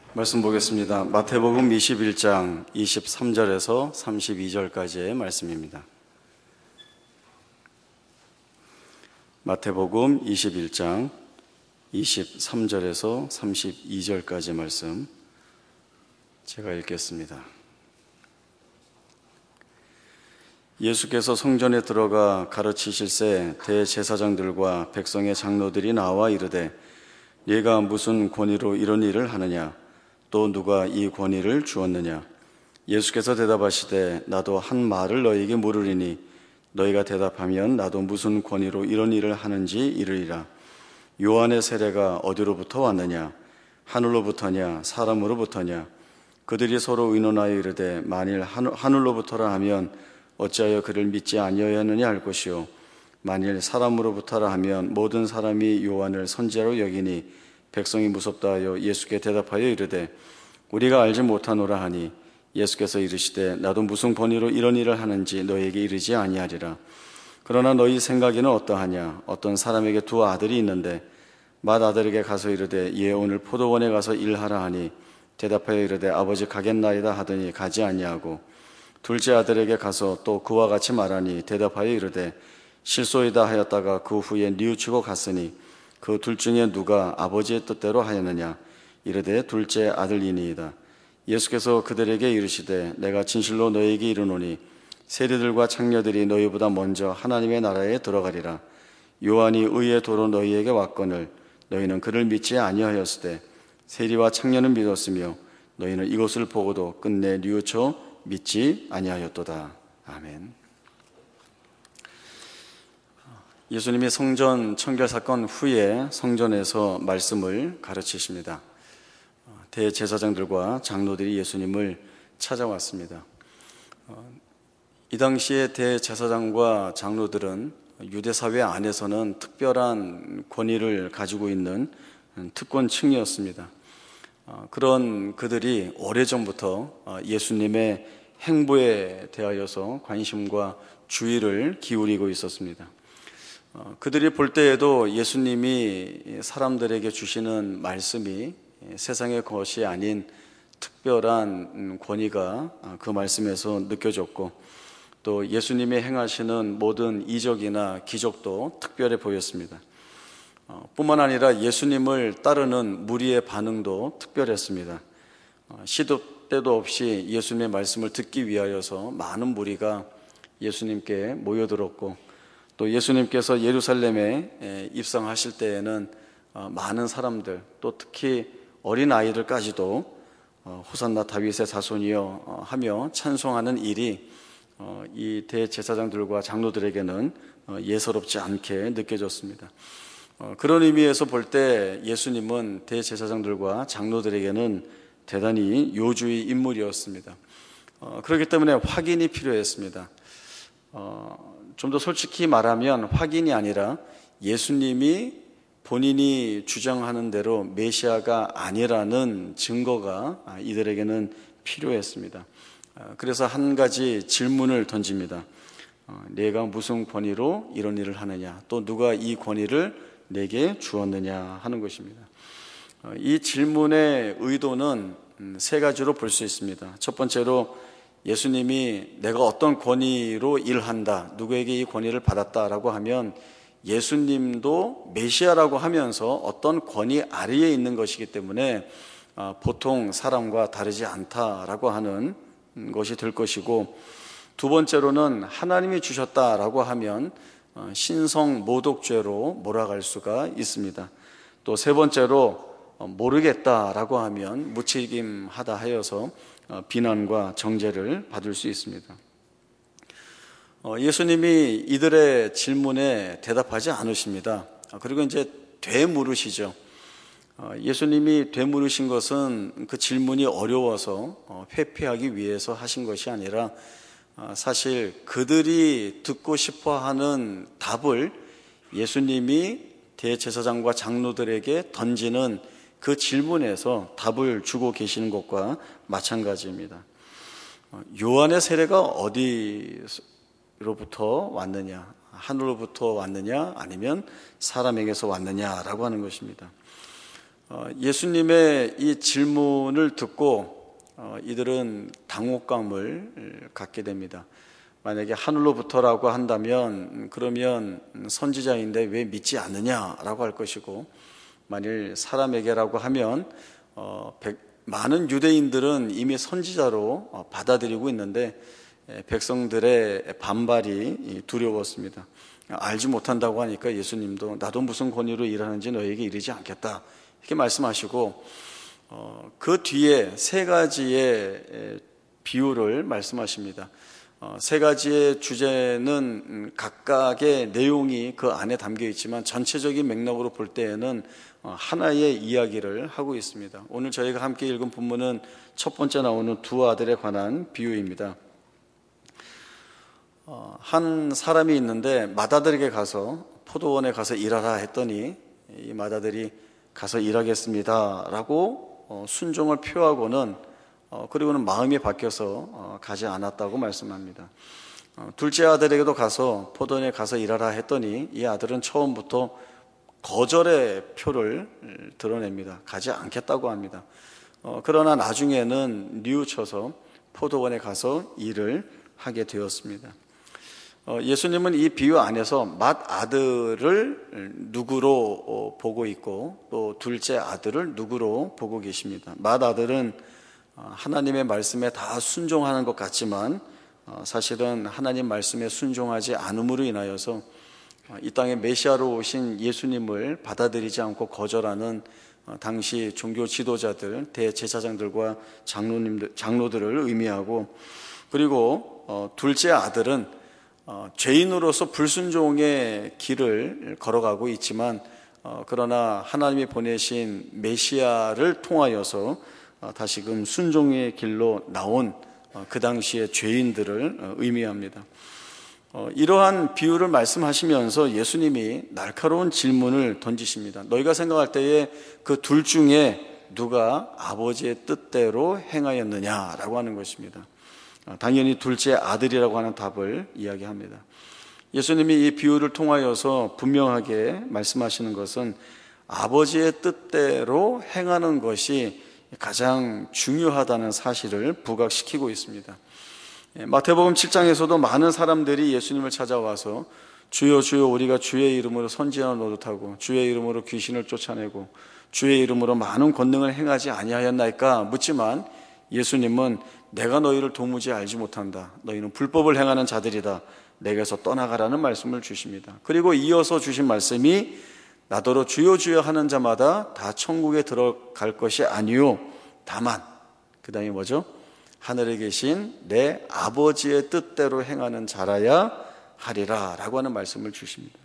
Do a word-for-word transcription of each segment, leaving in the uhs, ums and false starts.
말씀 보겠습니다. 마태복음 이십일 장 이십삼 절에서 삼십이 절까지의 말씀입니다. 마태복음 이십일 장 이십삼 절에서 삼십이 절까지의 말씀 제가 읽겠습니다. 예수께서 성전에 들어가 가르치실새 대제사장들과 백성의 장로들이 나와 이르되 네가 무슨 권위로 이런 일을 하느냐? 또 누가 이 권위를 주었느냐? 예수께서 대답하시되 나도 한 말을 너희에게 물으리니 너희가 대답하면 나도 무슨 권위로 이런 일을 하는지 이르리라. 요한의 세례가 어디로부터 왔느냐? 하늘로부터냐 사람으로부터냐? 그들이 서로 의논하여 이르되 만일 하늘로부터라 하면 어찌하여 그를 믿지 아니하였느냐 할 것이요 만일 사람으로부터라 하면 모든 사람이 요한을 선지자로 여기니 백성이 무섭다 하여 예수께 대답하여 이르되 우리가 알지 못하노라 하니 예수께서 이르시되 나도 무슨 권위로 이런 일을 하는지 너희에게 이르지 아니하리라. 그러나 너희 생각에는 어떠하냐? 어떤 사람에게 두 아들이 있는데 맏아들에게 가서 이르되 예 오늘 포도원에 가서 일하라 하니 대답하여 이르되 아버지 가겠나이다 하더니 가지 아니하고 둘째 아들에게 가서 또 그와 같이 말하니 대답하여 이르되 실소이다 하였다가 그 후에 뉘우치고 갔으니 그 둘 중에 누가 아버지의 뜻대로 하였느냐? 이르되 둘째 아들이니이다. 예수께서 그들에게 이르시되 내가 진실로 너희에게 이르노니 세리들과 창녀들이 너희보다 먼저 하나님의 나라에 들어가리라. 요한이 의의 도로 너희에게 왔거늘 너희는 그를 믿지 아니하였으되 세리와 창녀는 믿었으며 너희는 이것을 보고도 끝내 뉘우쳐 믿지 아니하였도다. 아멘. 예수님이 성전 청결 사건 후에 성전에서 말씀을 가르치십니다. 대제사장들과 장로들이 예수님을 찾아왔습니다. 이 당시에 대제사장과 장로들은 유대 사회 안에서는 특별한 권위를 가지고 있는 특권층이었습니다. 그런 그들이 오래전부터 예수님의 행보에 대하여서 관심과 주의를 기울이고 있었습니다. 그들이 볼 때에도 예수님이 사람들에게 주시는 말씀이 세상의 것이 아닌 특별한 권위가 그 말씀에서 느껴졌고 또 예수님이 행하시는 모든 이적이나 기적도 특별해 보였습니다. 뿐만 아니라 예수님을 따르는 무리의 반응도 특별했습니다. 시도 때도 없이 예수님의 말씀을 듣기 위하여서 많은 무리가 예수님께 모여들었고 또 예수님께서 예루살렘에 입성하실 때에는 많은 사람들 또 특히 어린 아이들까지도 호산나 다윗의 자손이여 하며 찬송하는 일이 이 대제사장들과 장로들에게는 예사롭지 않게 느껴졌습니다. 그런 의미에서 볼 때 예수님은 대제사장들과 장로들에게는 대단히 요주의 인물이었습니다. 그렇기 때문에 확인이 필요했습니다. 좀 더 솔직히 말하면 확인이 아니라 예수님이 본인이 주장하는 대로 메시아가 아니라는 증거가 이들에게는 필요했습니다. 그래서 한 가지 질문을 던집니다. 내가 무슨 권위로 이런 일을 하느냐? 또 누가 이 권위를 내게 주었느냐 하는 것입니다. 이 질문의 의도는 세 가지로 볼 수 있습니다. 첫 번째로 예수님이 내가 어떤 권위로 일한다, 누구에게 이 권위를 받았다라고 하면 예수님도 메시아라고 하면서 어떤 권위 아래에 있는 것이기 때문에 보통 사람과 다르지 않다라고 하는 것이 될 것이고, 두 번째로는 하나님이 주셨다라고 하면 신성 모독죄로 몰아갈 수가 있습니다. 또 세 번째로 모르겠다라고 하면 무책임하다 하여서 비난과 정죄를 받을 수 있습니다. 예수님이 이들의 질문에 대답하지 않으십니다. 그리고 이제 되물으시죠. 예수님이 되물으신 것은 그 질문이 어려워서 회피하기 위해서 하신 것이 아니라 사실 그들이 듣고 싶어하는 답을 예수님이 대제사장과 장로들에게 던지는 그 질문에서 답을 주고 계시는 것과 마찬가지입니다. 요한의 세례가 어디로부터 왔느냐, 하늘로부터 왔느냐 아니면 사람에게서 왔느냐라고 하는 것입니다. 예수님의 이 질문을 듣고 이들은 당혹감을 갖게 됩니다. 만약에 하늘로부터라고 한다면 그러면 선지자인데 왜 믿지 않느냐라고 할 것이고, 만일 사람에게라고 하면 많은 유대인들은 이미 선지자로 받아들이고 있는데 백성들의 반발이 두려웠습니다. 알지 못한다고 하니까 예수님도 나도 무슨 권위로 일하는지 너에게 이르지 않겠다 이렇게 말씀하시고, 어, 그 뒤에 세 가지의 비유를 말씀하십니다. 어, 세 가지의 주제는 각각의 내용이 그 안에 담겨 있지만 전체적인 맥락으로 볼 때에는 하나의 이야기를 하고 있습니다. 오늘 저희가 함께 읽은 본문은 첫 번째 나오는 두 아들에 관한 비유입니다. 어, 한 사람이 있는데 맏아들에게 가서 포도원에 가서 일하라 했더니 이 맏아들이 가서 일하겠습니다 라고 어, 순종을 표하고는 어, 그리고는 마음이 바뀌어서 어, 가지 않았다고 말씀합니다. 어, 둘째 아들에게도 가서 포도원에 가서 일하라 했더니 이 아들은 처음부터 거절의 표를 드러냅니다. 가지 않겠다고 합니다. 어, 그러나 나중에는 뉘우쳐서 포도원에 가서 일을 하게 되었습니다. 어, 예수님은 이 비유 안에서 맏아들을 누구로 어, 보고 있고 또 둘째 아들을 누구로 보고 계십니다. 맏아들은 어, 하나님의 말씀에 다 순종하는 것 같지만 어, 사실은 하나님 말씀에 순종하지 않음으로 인하여서 어, 이 땅에 메시아로 오신 예수님을 받아들이지 않고 거절하는 어, 당시 종교 지도자들, 대제사장들과 장로님들, 장로들을 의미하고, 그리고 어, 둘째 아들은 어, 죄인으로서 불순종의 길을 걸어가고 있지만 어, 그러나 하나님이 보내신 메시아를 통하여서 어, 다시금 순종의 길로 나온 어, 그 당시의 죄인들을 어, 의미합니다. 어, 이러한 비유를 말씀하시면서 예수님이 날카로운 질문을 던지십니다. 너희가 생각할 때에 그 둘 중에 누가 아버지의 뜻대로 행하였느냐라고 하는 것입니다. 당연히 둘째 아들이라고 하는 답을 이야기합니다. 예수님이 이 비유를 통하여서 분명하게 말씀하시는 것은 아버지의 뜻대로 행하는 것이 가장 중요하다는 사실을 부각시키고 있습니다. 마태복음 칠 장에서도 많은 사람들이 예수님을 찾아와서 주여 주여 우리가 주의 이름으로 선지자 노릇하고 주의 이름으로 귀신을 쫓아내고 주의 이름으로 많은 권능을 행하지 아니하였나이까 묻지만 예수님은 내가 너희를 도무지 알지 못한다. 너희는 불법을 행하는 자들이다. 내게서 떠나가라는 말씀을 주십니다. 그리고 이어서 주신 말씀이 나더러 주여 주여 하는 자마다 다 천국에 들어갈 것이 아니요 다만 그 다음에 뭐죠? 하늘에 계신 내 아버지의 뜻대로 행하는 자라야 하리라 라고 하는 말씀을 주십니다.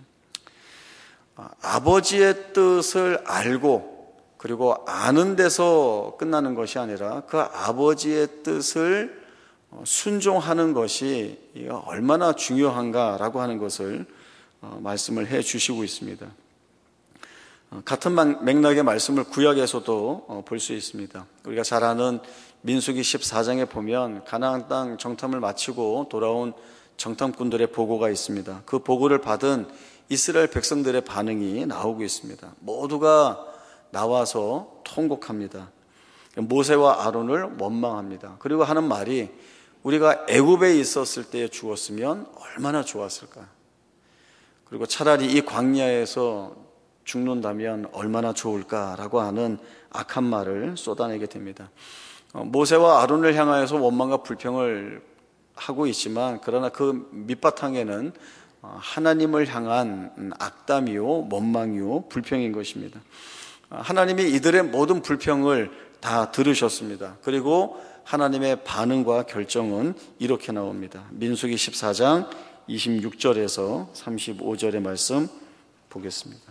아버지의 뜻을 알고 그리고 아는 데서 끝나는 것이 아니라 그 아버지의 뜻을 순종하는 것이 얼마나 중요한가라고 하는 것을 말씀을 해 주시고 있습니다. 같은 맥락의 말씀을 구약에서도 볼 수 있습니다. 우리가 잘 아는 민수기 십사 장에 보면 가나안 땅 정탐을 마치고 돌아온 정탐꾼들의 보고가 있습니다. 그 보고를 받은 이스라엘 백성들의 반응이 나오고 있습니다. 모두가 나와서 통곡합니다. 모세와 아론을 원망합니다. 그리고 하는 말이 우리가 애굽에 있었을 때에 죽었으면 얼마나 좋았을까. 그리고 차라리 이 광야에서 죽는다면 얼마나 좋을까라고 하는 악한 말을 쏟아내게 됩니다. 모세와 아론을 향하여서 원망과 불평을 하고 있지만 그러나 그 밑바탕에는 하나님을 향한 악담이요 원망이요 불평인 것입니다. 하나님이 이들의 모든 불평을 다 들으셨습니다. 그리고 하나님의 반응과 결정은 이렇게 나옵니다. 민수기 십사 장 이십육 절에서 삼십오 절의 말씀 보겠습니다.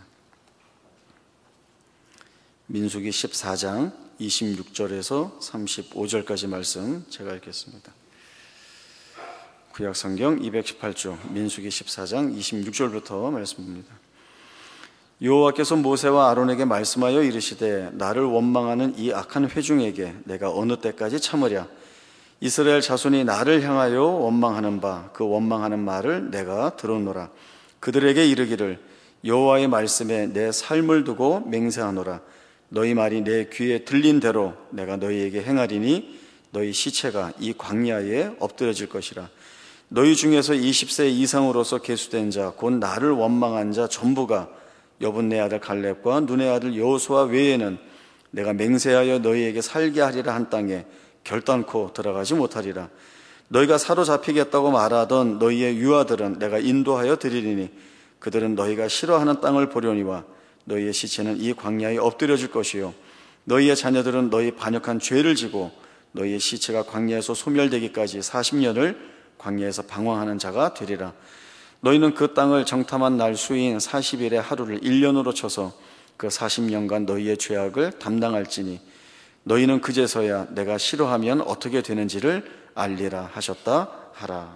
민수기 십사 장 이십육 절에서 삼십오 절까지 말씀 제가 읽겠습니다. 구약성경 이백십팔 조 민수기 십사 장 이십육 절부터 말씀입니다. 여호와께서 모세와 아론에게 말씀하여 이르시되 나를 원망하는 이 악한 회중에게 내가 어느 때까지 참으랴. 이스라엘 자손이 나를 향하여 원망하는 바 그 원망하는 말을 내가 들었노라. 그들에게 이르기를 여호와의 말씀에 내 삶을 두고 맹세하노라. 너희 말이 내 귀에 들린 대로 내가 너희에게 행하리니 너희 시체가 이 광야에 엎드려질 것이라. 너희 중에서 이십 세 이상으로서 계수된 자 곧 나를 원망한 자 전부가 여분네 아들 갈렙과 눈의 아들 여호수아 외에는 내가 맹세하여 너희에게 살게 하리라 한 땅에 결단코 들어가지 못하리라. 너희가 사로잡히겠다고 말하던 너희의 유아들은 내가 인도하여 드리리니 그들은 너희가 싫어하는 땅을 보려니와 너희의 시체는 이 광야에 엎드려질 것이요 너희의 자녀들은 너희 반역한 죄를 지고 너희의 시체가 광야에서 소멸되기까지 사십 년을 광야에서 방황하는 자가 되리라. 너희는 그 땅을 정탐한 날 수인 사십 일의 하루를 일 년으로 쳐서 그 사십 년간 너희의 죄악을 담당할지니 너희는 그제서야 내가 싫어하면 어떻게 되는지를 알리라 하셨다 하라.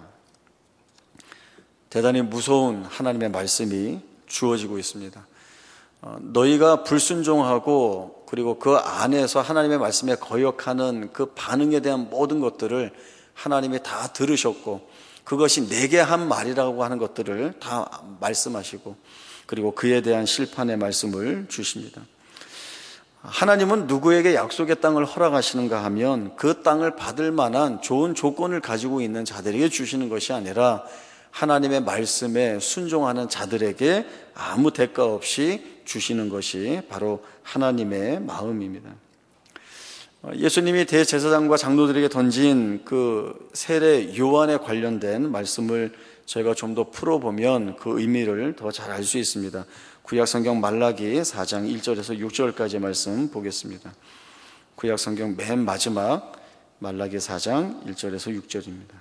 대단히 무서운 하나님의 말씀이 주어지고 있습니다. 어, 너희가 불순종하고 그리고 그 안에서 하나님의 말씀에 거역하는 그 반응에 대한 모든 것들을 하나님이 다 들으셨고 그것이 내게 한 말이라고 하는 것들을 다 말씀하시고 그리고 그에 대한 심판의 말씀을 주십니다. 하나님은 누구에게 약속의 땅을 허락하시는가 하면 그 땅을 받을 만한 좋은 조건을 가지고 있는 자들에게 주시는 것이 아니라 하나님의 말씀에 순종하는 자들에게 아무 대가 없이 주시는 것이 바로 하나님의 마음입니다. 예수님이 대제사장과 장로들에게 던진 그 세례 요한에 관련된 말씀을 저희가 좀 더 풀어보면 그 의미를 더 잘 알 수 있습니다. 구약성경 말라기 사 장 일 절에서 육 절까지 말씀 보겠습니다. 구약성경 맨 마지막 말라기 사 장 일 절에서 육 절입니다.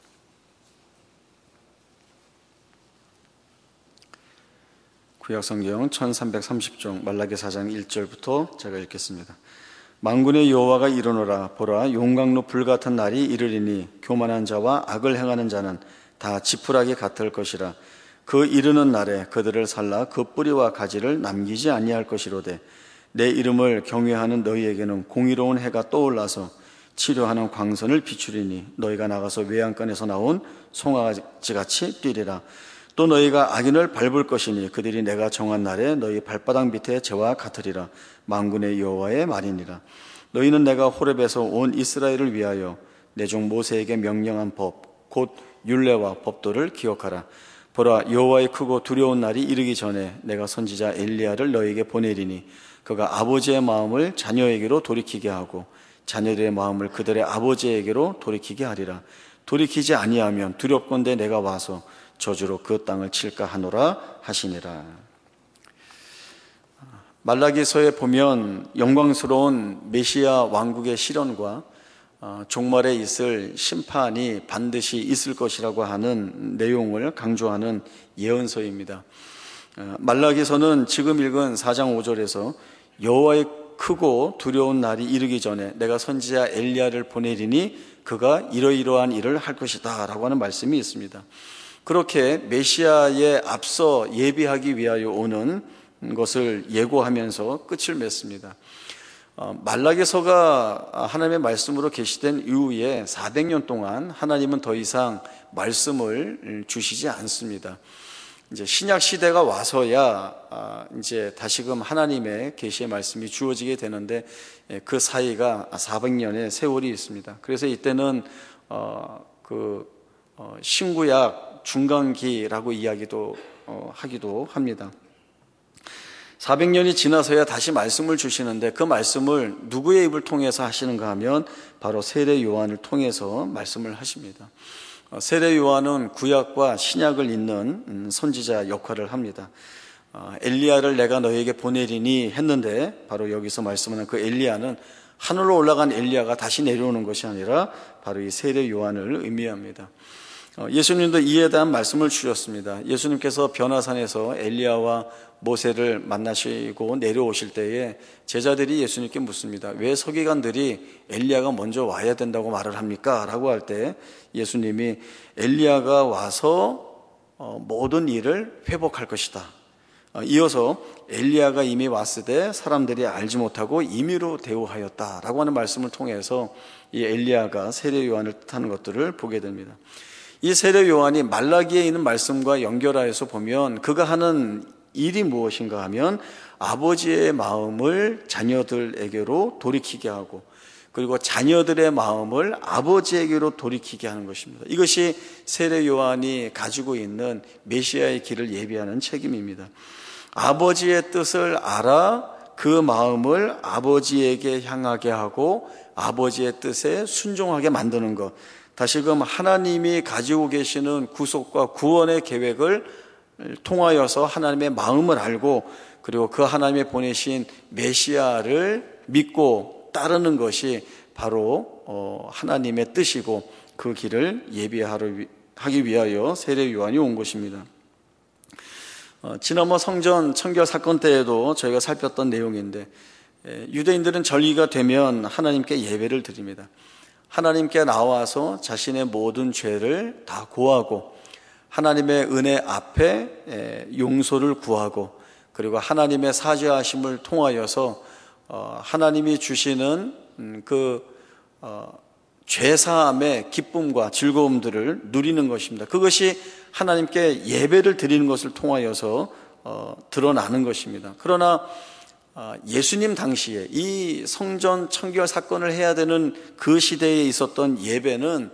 구약성경 천삼백삼십 종 말라기 사 장 일 절부터 제가 읽겠습니다. 만군의 여호와가 이르노라. 보라, 용광로 불같은 날이 이르리니 교만한 자와 악을 행하는 자는 다 지푸라기 같을 것이라. 그 이르는 날에 그들을 살라 그 뿌리와 가지를 남기지 아니할 것이로되 내 이름을 경외하는 너희에게는 공의로운 해가 떠올라서 치료하는 광선을 비추리니 너희가 나가서 외양간에서 나온 송아지같이 뛰리라. 또 너희가 악인을 밟을 것이니 그들이 내가 정한 날에 너희 발바닥 밑에 재와 같으리라. 만군의 여호와의 말이니라. 너희는 내가 호렙에서 온 이스라엘을 위하여 내 종 모세에게 명령한 법 곧 율례와 법도를 기억하라. 보라, 여호와의 크고 두려운 날이 이르기 전에 내가 선지자 엘리야를 너희에게 보내리니 그가 아버지의 마음을 자녀에게로 돌이키게 하고 자녀들의 마음을 그들의 아버지에게로 돌이키게 하리라. 돌이키지 아니하면 두렵건대 내가 와서 저주로 그 땅을 칠까 하노라 하시니라. 말라기서에 보면 영광스러운 메시아 왕국의 실현과 종말에 있을 심판이 반드시 있을 것이라고 하는 내용을 강조하는 예언서입니다. 말라기서는 지금 읽은 사 장 오 절에서 여호와의 크고 두려운 날이 이르기 전에 내가 선지자 엘리야를 보내리니 그가 이러이러한 일을 할 것이다 라고 하는 말씀이 있습니다. 그렇게 메시아에 앞서 예비하기 위하여 오는 것을 예고하면서 끝을 맺습니다. 말라기서가 하나님의 말씀으로 계시된 이후에 사백 년 동안 하나님은 더 이상 말씀을 주시지 않습니다. 이제 신약 시대가 와서야 이제 다시금 하나님의 계시의 말씀이 주어지게 되는데 그 사이가 사백 년의 세월이 있습니다. 그래서 이때는 그 신구약 중간기라고 이야기도 하기도 합니다. 사백 년이 지나서야 다시 말씀을 주시는데 그 말씀을 누구의 입을 통해서 하시는가 하면 바로 세례 요한을 통해서 말씀을 하십니다. 세례 요한은 구약과 신약을 잇는 선지자 역할을 합니다. 엘리야를 내가 너에게 보내리니 했는데 바로 여기서 말씀하는 그 엘리야는 하늘로 올라간 엘리야가 다시 내려오는 것이 아니라 바로 이 세례 요한을 의미합니다. 예수님도 이에 대한 말씀을 주셨습니다. 예수님께서 변화산에서 엘리야와 모세를 만나시고 내려오실 때에 제자들이 예수님께 묻습니다. 왜 서기관들이 엘리야가 먼저 와야 된다고 말을 합니까? 라고 할 때 예수님이 엘리야가 와서 모든 일을 회복할 것이다. 이어서 엘리야가 이미 왔을 때 사람들이 알지 못하고 임의로 대우하였다라고 하는 말씀을 통해서 이 엘리야가 세례 요한을 뜻하는 것들을 보게 됩니다. 이 세례 요한이 말라기에 있는 말씀과 연결하여서 보면 그가 하는 일이 무엇인가 하면 아버지의 마음을 자녀들에게로 돌이키게 하고, 그리고 자녀들의 마음을 아버지에게로 돌이키게 하는 것입니다. 이것이 세례 요한이 가지고 있는 메시아의 길을 예비하는 책임입니다. 아버지의 뜻을 알아 그 마음을 아버지에게 향하게 하고 아버지의 뜻에 순종하게 만드는 것. 다시금 하나님이 가지고 계시는 구속과 구원의 계획을 통하여서 하나님의 마음을 알고, 그리고 그 하나님의 보내신 메시아를 믿고 따르는 것이 바로 하나님의 뜻이고, 그 길을 예비하기 위하여 세례 요한이 온 것입니다. 지난번 성전 청결 사건 때에도 저희가 살폈던 내용인데, 유대인들은 절기가 되면 하나님께 예배를 드립니다. 하나님께 나와서 자신의 모든 죄를 다 고하고 하나님의 은혜 앞에 용서를 구하고, 그리고 하나님의 사죄하심을 통하여서 하나님이 주시는 그 죄사함의 기쁨과 즐거움들을 누리는 것입니다. 그것이 하나님께 예배를 드리는 것을 통하여서 드러나는 것입니다. 그러나 예수님 당시에 이 성전 청결 사건을 해야 되는 그 시대에 있었던 예배는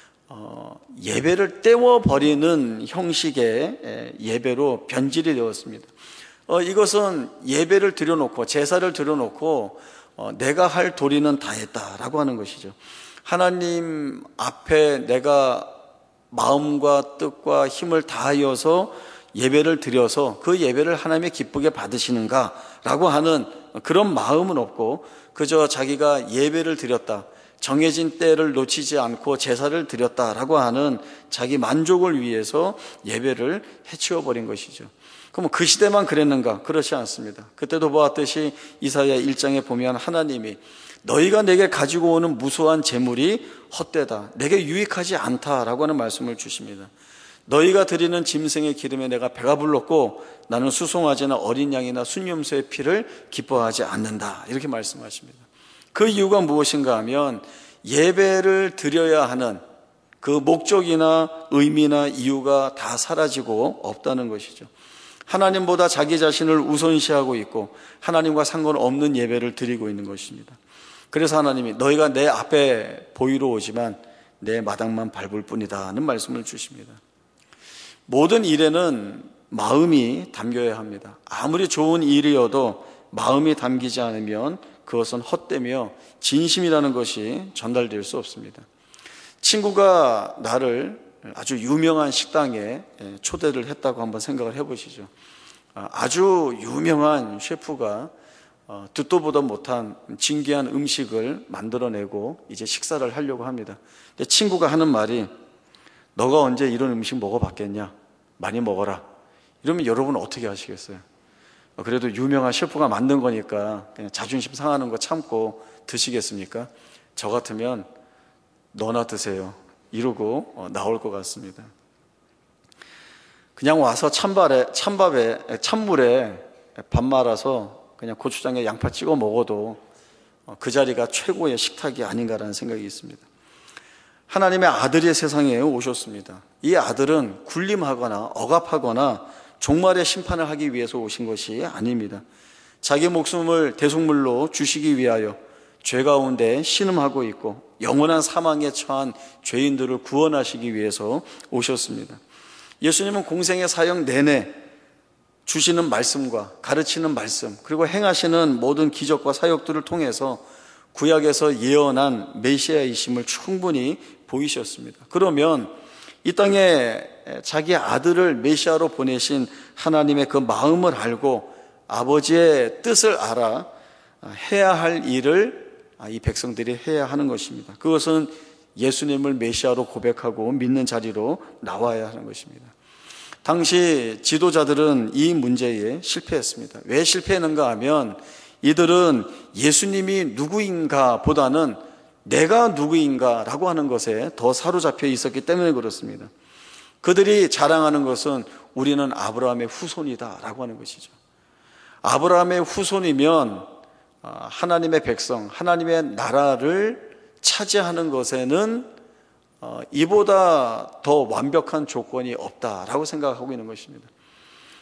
예배를 떼워버리는 형식의 예배로 변질이 되었습니다. 어, 이것은 예배를 드려놓고 제사를 드려놓고 어, 내가 할 도리는 다 했다라고 하는 것이죠. 하나님 앞에 내가 마음과 뜻과 힘을 다하여서 예배를 드려서 그 예배를 하나님의 기쁘게 받으시는가라고 하는 그런 마음은 없고, 그저 자기가 예배를 드렸다, 정해진 때를 놓치지 않고 제사를 드렸다라고 하는 자기 만족을 위해서 예배를 해치워버린 것이죠. 그럼 그 시대만 그랬는가? 그렇지 않습니다. 그때도 보았듯이 이사야 일 장에 보면 하나님이 너희가 내게 가지고 오는 무수한 재물이 헛되다, 내게 유익하지 않다라고 하는 말씀을 주십니다. 너희가 드리는 짐승의 기름에 내가 배가 불렀고 나는 수송아지나 어린 양이나 순염소의 피를 기뻐하지 않는다, 이렇게 말씀하십니다. 그 이유가 무엇인가 하면 예배를 드려야 하는 그 목적이나 의미나 이유가 다 사라지고 없다는 것이죠. 하나님보다 자기 자신을 우선시하고 있고 하나님과 상관없는 예배를 드리고 있는 것입니다. 그래서 하나님이 너희가 내 앞에 보이러 오지만 내 마당만 밟을 뿐이다 하는 말씀을 주십니다. 모든 일에는 마음이 담겨야 합니다. 아무리 좋은 일이어도 마음이 담기지 않으면 그것은 헛되며 진심이라는 것이 전달될 수 없습니다. 친구가 나를 아주 유명한 식당에 초대를 했다고 한번 생각을 해보시죠. 아주 유명한 셰프가 듣도 보도 못한 진귀한 음식을 만들어내고 이제 식사를 하려고 합니다. 근데 친구가 하는 말이 너가 언제 이런 음식 먹어봤겠냐? 많이 먹어라. 이러면 여러분은 어떻게 하시겠어요? 그래도 유명한 셰프가 만든 거니까 그냥 자존심 상하는 거 참고 드시겠습니까? 저 같으면 너나 드세요 이러고 나올 것 같습니다. 그냥 와서 찬밥에, 찬밥에, 찬물에 밥 말아서 그냥 고추장에 양파 찍어 먹어도 그 자리가 최고의 식탁이 아닌가라는 생각이 있습니다. 하나님의 아들이 세상에 오셨습니다. 이 아들은 군림하거나 억압하거나 종말의 심판을 하기 위해서 오신 것이 아닙니다. 자기 목숨을 대속물로 주시기 위하여 죄 가운데 신음하고 있고 영원한 사망에 처한 죄인들을 구원하시기 위해서 오셨습니다. 예수님은 공생의 사역 내내 주시는 말씀과 가르치는 말씀, 그리고 행하시는 모든 기적과 사역들을 통해서 구약에서 예언한 메시아이심을 충분히 보이셨습니다. 그러면 이 땅에 자기 아들을 메시아로 보내신 하나님의 그 마음을 알고 아버지의 뜻을 알아 해야 할 일을 이 백성들이 해야 하는 것입니다. 그것은 예수님을 메시아로 고백하고 믿는 자리로 나와야 하는 것입니다. 당시 지도자들은 이 문제에 실패했습니다. 왜 실패했는가 하면 이들은 예수님이 누구인가 보다는 내가 누구인가 라고 하는 것에 더 사로잡혀 있었기 때문에 그렇습니다. 그들이 자랑하는 것은 우리는 아브라함의 후손이다 라고 하는 것이죠. 아브라함의 후손이면 하나님의 백성, 하나님의 나라를 차지하는 것에는 이보다 더 완벽한 조건이 없다라고 생각하고 있는 것입니다.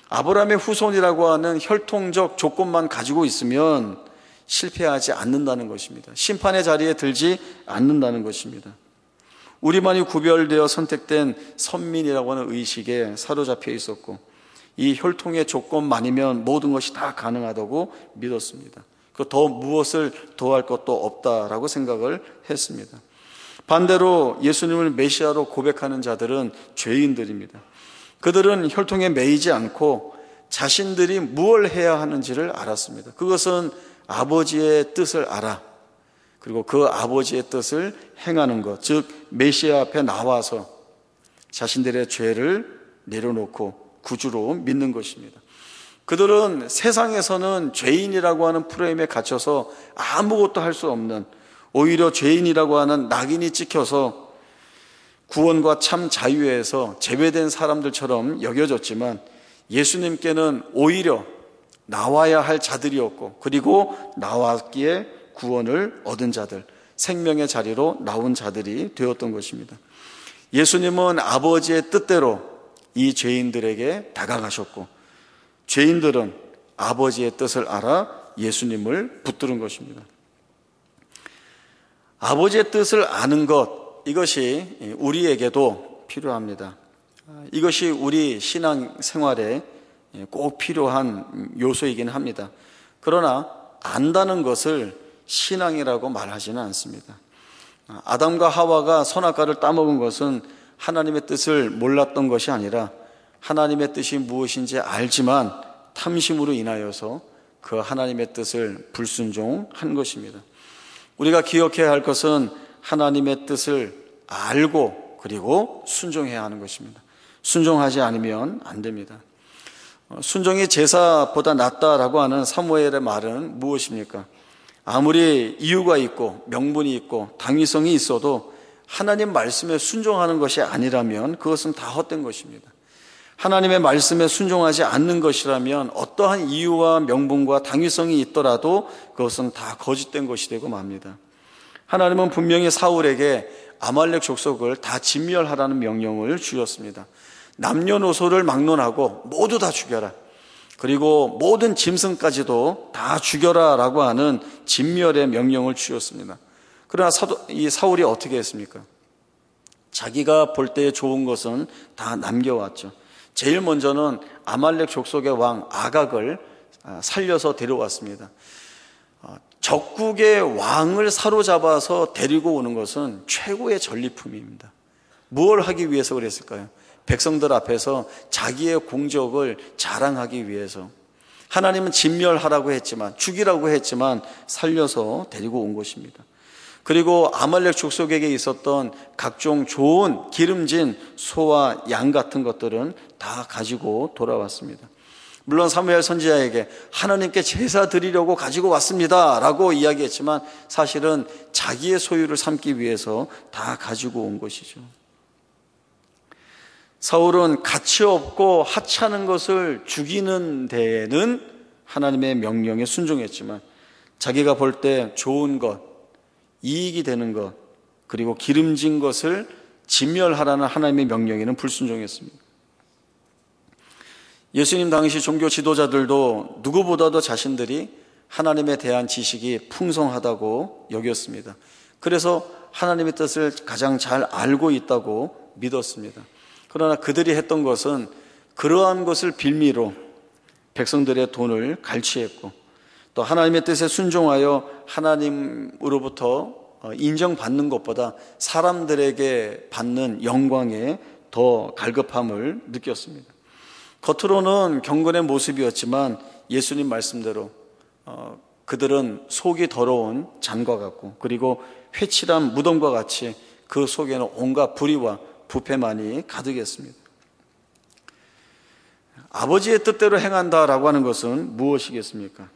아브라함의 후손이라고 하는 혈통적 조건만 가지고 있으면 실패하지 않는다는 것입니다. 심판의 자리에 들지 않는다는 것입니다. 우리만이 구별되어 선택된 선민이라고 하는 의식에 사로잡혀 있었고, 이 혈통의 조건만이면 모든 것이 다 가능하다고 믿었습니다. 그 더 무엇을 더할 것도 없다라고 생각을 했습니다. 반대로 예수님을 메시아로 고백하는 자들은 죄인들입니다. 그들은 혈통에 매이지 않고 자신들이 무엇을 해야 하는지를 알았습니다. 그것은 아버지의 뜻을 알아, 그리고 그 아버지의 뜻을 행하는 것, 즉 메시아 앞에 나와서 자신들의 죄를 내려놓고 구주로 믿는 것입니다. 그들은 세상에서는 죄인이라고 하는 프레임에 갇혀서 아무것도 할 수 없는, 오히려 죄인이라고 하는 낙인이 찍혀서 구원과 참 자유에서 제외된 사람들처럼 여겨졌지만, 예수님께는 오히려 나와야 할 자들이었고, 그리고 나왔기에 구원을 얻은 자들, 생명의 자리로 나온 자들이 되었던 것입니다. 예수님은 아버지의 뜻대로 이 죄인들에게 다가가셨고, 죄인들은 아버지의 뜻을 알아 예수님을 붙드는 것입니다. 아버지의 뜻을 아는 것, 이것이 우리에게도 필요합니다. 이것이 우리 신앙 생활에 꼭 필요한 요소이긴 합니다. 그러나 안다는 것을 신앙이라고 말하지는 않습니다. 아담과 하와가 선악과를 따먹은 것은 하나님의 뜻을 몰랐던 것이 아니라 하나님의 뜻이 무엇인지 알지만 탐심으로 인하여서 그 하나님의 뜻을 불순종한 것입니다. 우리가 기억해야 할 것은 하나님의 뜻을 알고 그리고 순종해야 하는 것입니다. 순종하지 않으면 안 됩니다. 순종이 제사보다 낫다라고 하는 사무엘의 말은 무엇입니까? 아무리 이유가 있고 명분이 있고 당위성이 있어도 하나님 말씀에 순종하는 것이 아니라면 그것은 다 헛된 것입니다. 하나님의 말씀에 순종하지 않는 것이라면 어떠한 이유와 명분과 당위성이 있더라도 그것은 다 거짓된 것이 되고 맙니다. 하나님은 분명히 사울에게 아말렉 족속을 다 진멸하라는 명령을 주셨습니다. 남녀노소를 막론하고 모두 다 죽여라, 그리고 모든 짐승까지도 다 죽여라 라고 하는 진멸의 명령을 주셨습니다. 그러나 사도, 이 사울이 어떻게 했습니까? 자기가 볼 때 좋은 것은 다 남겨왔죠. 제일 먼저는 아말렉 족속의 왕 아각을 살려서 데려왔습니다. 적국의 왕을 사로잡아서 데리고 오는 것은 최고의 전리품입니다. 무엇을 하기 위해서 그랬을까요? 백성들 앞에서 자기의 공적을 자랑하기 위해서. 하나님은 진멸하라고 했지만, 죽이라고 했지만 살려서 데리고 온 것입니다. 그리고 아말렉 족속에게 있었던 각종 좋은 기름진 소와 양 같은 것들은 다 가지고 돌아왔습니다. 물론 사무엘 선지자에게 하나님께 제사 드리려고 가지고 왔습니다 라고 이야기했지만 사실은 자기의 소유를 삼기 위해서 다 가지고 온 것이죠. 사울은 가치 없고 하찮은 것을 죽이는 데에는 하나님의 명령에 순종했지만, 자기가 볼 때 좋은 것, 이익이 되는 것, 그리고 기름진 것을 진멸하라는 하나님의 명령에는 불순종했습니다. 예수님 당시 종교 지도자들도 누구보다도 자신들이 하나님에 대한 지식이 풍성하다고 여겼습니다. 그래서 하나님의 뜻을 가장 잘 알고 있다고 믿었습니다. 그러나 그들이 했던 것은 그러한 것을 빌미로 백성들의 돈을 갈취했고, 또 하나님의 뜻에 순종하여 하나님으로부터 인정받는 것보다 사람들에게 받는 영광에 더 갈급함을 느꼈습니다. 겉으로는 경건의 모습이었지만 예수님 말씀대로 어, 그들은 속이 더러운 잔과 같고, 그리고 회칠한 무덤과 같이 그 속에는 온갖 불의와 부패만이 가득했습니다. 아버지의 뜻대로 행한다라고 하는 것은 무엇이겠습니까?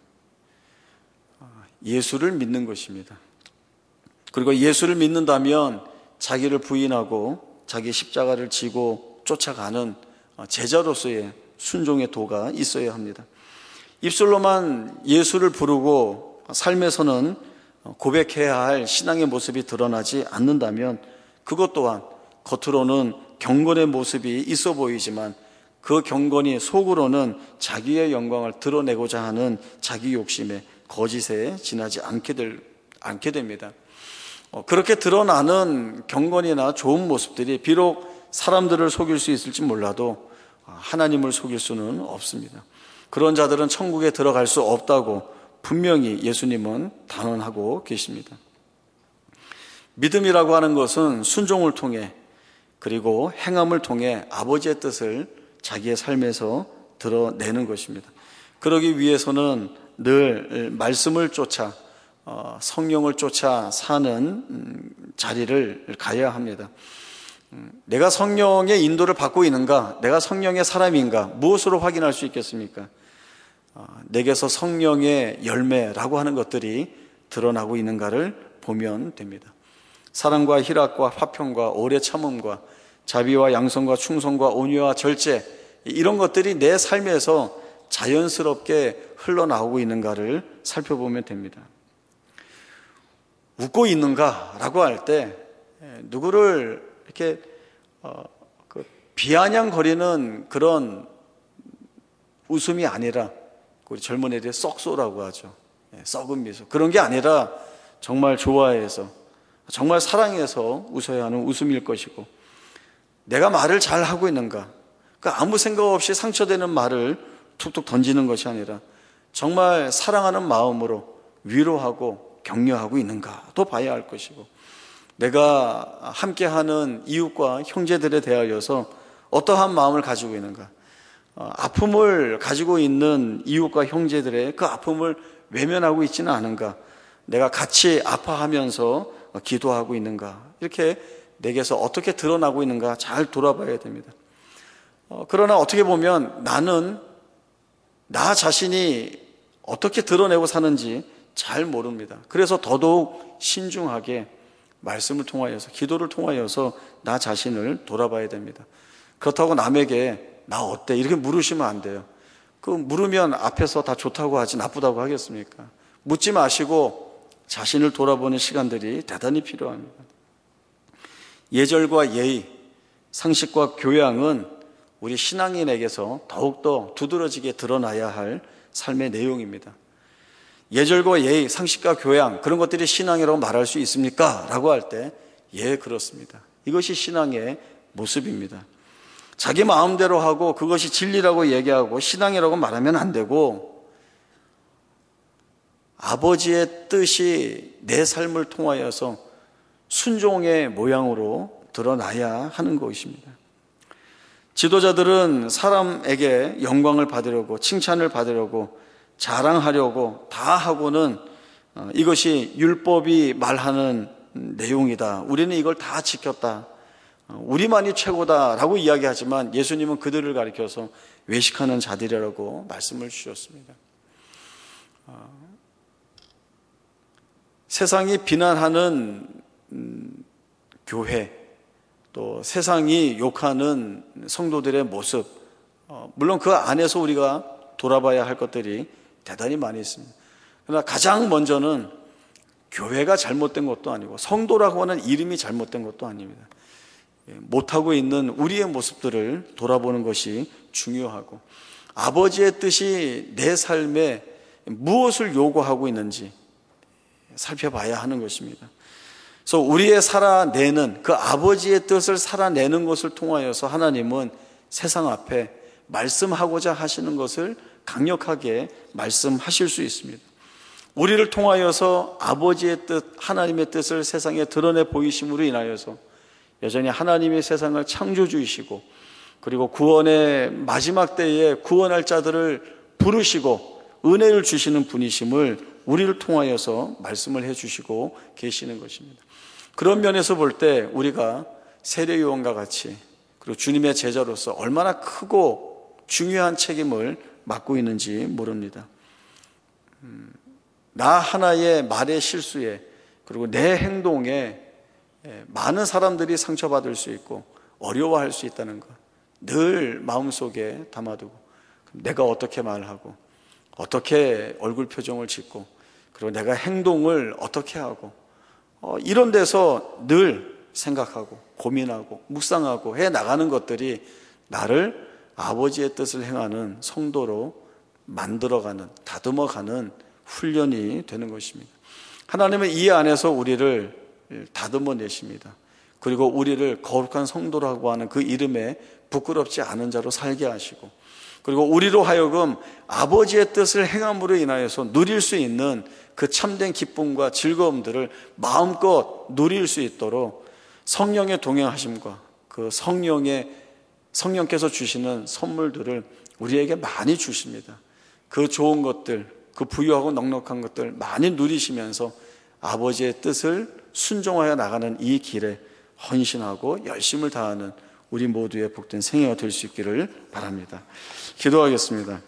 예수를 믿는 것입니다. 그리고 예수를 믿는다면 자기를 부인하고 자기 십자가를 지고 쫓아가는 제자로서의 순종의 도가 있어야 합니다. 입술로만 예수를 부르고 삶에서는 고백해야 할 신앙의 모습이 드러나지 않는다면 그것 또한 겉으로는 경건의 모습이 있어 보이지만 그 경건이 속으로는 자기의 영광을 드러내고자 하는 자기 욕심에 거짓에 지나지 않게, 될, 않게 됩니다. 어, 그렇게 드러나는 경건이나 좋은 모습들이 비록 사람들을 속일 수 있을지 몰라도 하나님을 속일 수는 없습니다. 그런 자들은 천국에 들어갈 수 없다고 분명히 예수님은 단언하고 계십니다. 믿음이라고 하는 것은 순종을 통해 그리고 행함을 통해 아버지의 뜻을 자기의 삶에서 드러내는 것입니다. 그러기 위해서는 늘 말씀을 쫓아 성령을 쫓아 사는 자리를 가야 합니다. 내가 성령의 인도를 받고 있는가? 내가 성령의 사람인가? 무엇으로 확인할 수 있겠습니까? 내게서 성령의 열매라고 하는 것들이 드러나고 있는가를 보면 됩니다. 사랑과 희락과 화평과 오래 참음과 자비와 양선과 충성과 온유와 절제, 이런 것들이 내 삶에서 자연스럽게 흘러나오고 있는가를 살펴보면 됩니다. 웃고 있는가라고 할 때 누구를 이렇게 어, 그 비아냥거리는 그런 웃음이 아니라, 우리 젊은 애들이 썩소라고 하죠. 썩은 미소. 그런 게 아니라 정말 좋아해서, 정말 사랑해서 웃어야 하는 웃음일 것이고, 내가 말을 잘 하고 있는가, 그러니까 아무 생각 없이 상처되는 말을 툭툭 던지는 것이 아니라 정말 사랑하는 마음으로 위로하고 격려하고 있는가도 봐야 할 것이고, 내가 함께하는 이웃과 형제들에 대하여서 어떠한 마음을 가지고 있는가, 아픔을 가지고 있는 이웃과 형제들의 그 아픔을 외면하고 있지는 않은가, 내가 같이 아파하면서 기도하고 있는가, 이렇게 내게서 어떻게 드러나고 있는가 잘 돌아봐야 됩니다. 그러나 어떻게 보면 나는 나 자신이 어떻게 드러내고 사는지 잘 모릅니다. 그래서 더더욱 신중하게 말씀을 통하여서, 기도를 통하여서 나 자신을 돌아봐야 됩니다. 그렇다고 남에게 나 어때? 이렇게 물으시면 안 돼요. 그 물으면 앞에서 다 좋다고 하지 나쁘다고 하겠습니까? 묻지 마시고 자신을 돌아보는 시간들이 대단히 필요합니다. 예절과 예의, 상식과 교양은 우리 신앙인에게서 더욱더 두드러지게 드러나야 할 삶의 내용입니다. 예절과 예의, 상식과 교양, 그런 것들이 신앙이라고 말할 수 있습니까? 라고 할 때, 예, 그렇습니다. 이것이 신앙의 모습입니다. 자기 마음대로 하고 그것이 진리라고 얘기하고 신앙이라고 말하면 안 되고, 아버지의 뜻이 내 삶을 통하여서 순종의 모양으로 드러나야 하는 것입니다. 지도자들은 사람에게 영광을 받으려고, 칭찬을 받으려고, 자랑하려고 다 하고는 이것이 율법이 말하는 내용이다, 우리는 이걸 다 지켰다, 우리만이 최고다라고 이야기하지만 예수님은 그들을 가리켜서 외식하는 자들이라고 말씀을 주셨습니다. 세상이 비난하는 교회, 또 세상이 욕하는 성도들의 모습, 물론 그 안에서 우리가 돌아봐야 할 것들이 대단히 많이 있습니다. 그러나 가장 먼저는 교회가 잘못된 것도 아니고 성도라고 하는 이름이 잘못된 것도 아닙니다. 못하고 있는 우리의 모습들을 돌아보는 것이 중요하고, 아버지의 뜻이 내 삶에 무엇을 요구하고 있는지 살펴봐야 하는 것입니다. 그래서 우리의 살아내는 그 아버지의 뜻을 살아내는 것을 통하여서 하나님은 세상 앞에 말씀하고자 하시는 것을 강력하게 말씀하실 수 있습니다. 우리를 통하여서 아버지의 뜻, 하나님의 뜻을 세상에 드러내 보이심으로 인하여서 여전히 하나님이 세상을 창조주이시고, 그리고 구원의 마지막 때에 구원할 자들을 부르시고 은혜를 주시는 분이심을 우리를 통하여서 말씀을 해주시고 계시는 것입니다. 그런 면에서 볼 때 우리가 세례요한과 같이, 그리고 주님의 제자로서 얼마나 크고 중요한 책임을 맡고 있는지 모릅니다. 음, 나 하나의 말의 실수에, 그리고 내 행동에 많은 사람들이 상처받을 수 있고 어려워할 수 있다는 것 늘 마음속에 담아두고, 내가 어떻게 말하고 어떻게 얼굴 표정을 짓고, 그리고 내가 행동을 어떻게 하고, 어, 이런 데서 늘 생각하고 고민하고 묵상하고 해 나가는 것들이 나를 아버지의 뜻을 행하는 성도로 만들어가는, 다듬어가는 훈련이 되는 것입니다. 하나님은 이 안에서 우리를 다듬어 내십니다. 그리고 우리를 거룩한 성도라고 하는 그 이름에 부끄럽지 않은 자로 살게 하시고, 그리고 우리로 하여금 아버지의 뜻을 행함으로 인하여서 누릴 수 있는 그 참된 기쁨과 즐거움들을 마음껏 누릴 수 있도록 성령의 동행하심과 그 성령의 성령께서 주시는 선물들을 우리에게 많이 주십니다. 그 좋은 것들, 그 부유하고 넉넉한 것들 많이 누리시면서 아버지의 뜻을 순종하여 나가는 이 길에 헌신하고 열심을 다하는 우리 모두의 복된 생애가 될 수 있기를 바랍니다. 기도하겠습니다.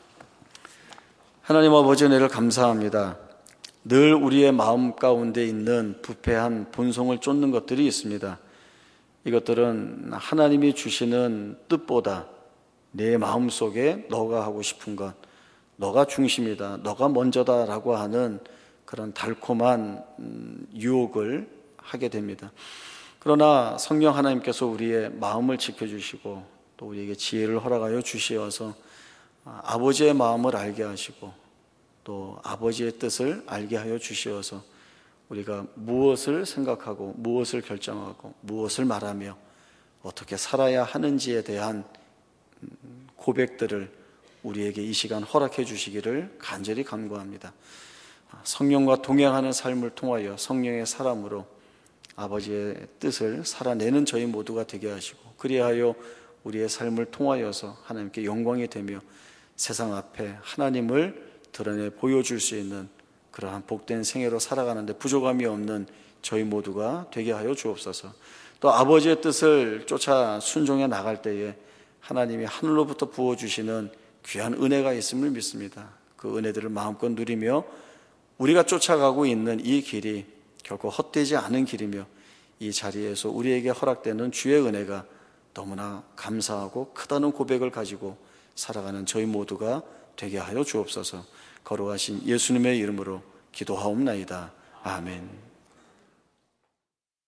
하나님 아버지, 은혜를 감사합니다. 늘 우리의 마음 가운데 있는 부패한 본성을 쫓는 것들이 있습니다. 이것들은 하나님이 주시는 뜻보다 내 마음속에 너가 하고 싶은 것, 너가 중심이다, 너가 먼저다라고 하는 그런 달콤한 유혹을 하게 됩니다. 그러나 성령 하나님께서 우리의 마음을 지켜주시고 또 우리에게 지혜를 허락하여 주시어서 아버지의 마음을 알게 하시고 또 아버지의 뜻을 알게 하여 주시어서 우리가 무엇을 생각하고 무엇을 결정하고 무엇을 말하며 어떻게 살아야 하는지에 대한 고백들을 우리에게 이 시간 허락해 주시기를 간절히 간구합니다. 성령과 동행하는 삶을 통하여 성령의 사람으로 아버지의 뜻을 살아내는 저희 모두가 되게 하시고, 그리하여 우리의 삶을 통하여서 하나님께 영광이 되며 세상 앞에 하나님을 드러내 보여줄 수 있는 그러한 복된 생애로 살아가는데 부족함이 없는 저희 모두가 되게 하여 주옵소서. 또 아버지의 뜻을 쫓아 순종해 나갈 때에 하나님이 하늘로부터 부어주시는 귀한 은혜가 있음을 믿습니다. 그 은혜들을 마음껏 누리며 우리가 쫓아가고 있는 이 길이 결코 헛되지 않은 길이며 이 자리에서 우리에게 허락되는 주의 은혜가 너무나 감사하고 크다는 고백을 가지고 살아가는 저희 모두가 되게 하여 주옵소서. 거룩하신 예수님의 이름으로 기도하옵나이다. 아멘.